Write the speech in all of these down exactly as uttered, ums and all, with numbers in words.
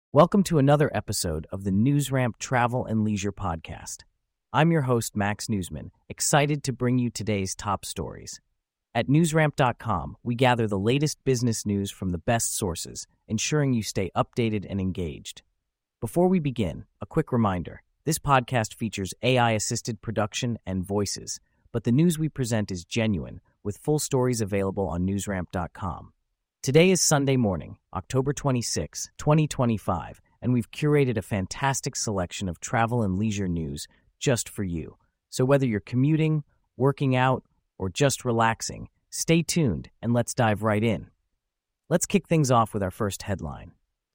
Welcome to another episode of the NewsRamp Travel and Leisure Podcast. I'm your host, Max Newsman, excited to bring you today's top stories. At newsramp dot com, we gather the latest business news from the best sources, ensuring you stay updated and engaged. Before we begin, a quick reminder. This podcast features A I-assisted production and voices, but the news we present is genuine, with full stories available on newsramp dot com. Today is Sunday morning, October twenty-sixth, twenty twenty-five, and we've curated a fantastic selection of travel and leisure news just for you. So whether you're commuting, working out, or just relaxing, stay tuned and let's dive right in. Let's kick things off with our first headline.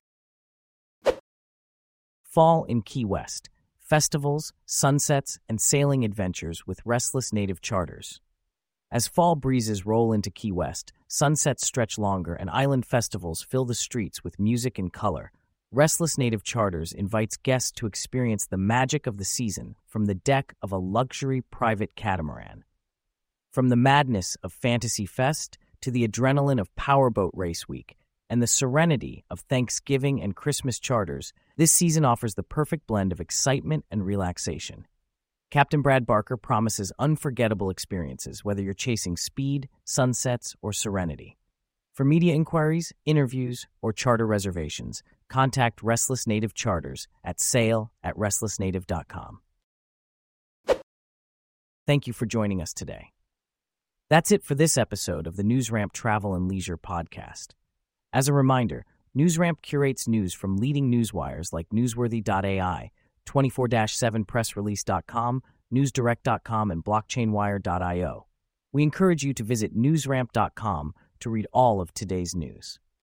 Fall in Key West. Festivals, sunsets, and sailing adventures with Restless Native Charters. As fall breezes roll into Key West, sunsets stretch longer, and island festivals fill the streets with music and color, Restless Native Charters invites guests to experience the magic of the season from the deck of a luxury private catamaran. From the madness of Fantasy Fest to the adrenaline of Powerboat Race Week and the serenity of Thanksgiving and Christmas charters, this season offers the perfect blend of excitement and relaxation. Captain Brad Barker promises unforgettable experiences, whether you're chasing speed, sunsets, or serenity. For media inquiries, interviews, or charter reservations, contact Restless Native Charters at sale at restless native dot com. Thank you for joining us today. That's it for this episode of the NewsRamp Travel and Leisure Podcast. As a reminder, NewsRamp curates news from leading newswires like newsworthy dot A I, twenty-four seven press release dot com, news direct dot com, and blockchain wire dot io. We encourage you to visit newsramp dot com to read all of today's news.